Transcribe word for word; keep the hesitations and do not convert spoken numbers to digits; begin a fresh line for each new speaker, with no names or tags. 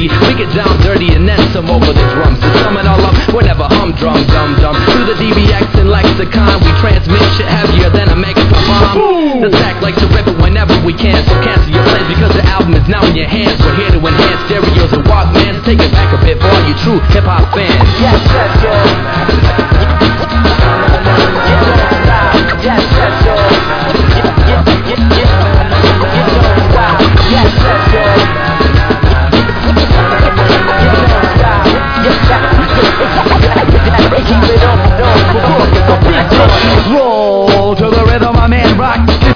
thirty. We get down dirty and then some over the drums. To sum it all up, we're never humdrum, dum dum. Through the D B X and lexicon, we transmit shit heavier than a megaton bomb. Attack like the river whenever we can. So cancel your plans because the album is now in your hands. We're here to enhance stereos and Walkmans. Take it back a bit for all you true hip hop fans.
Yes, yes, yes.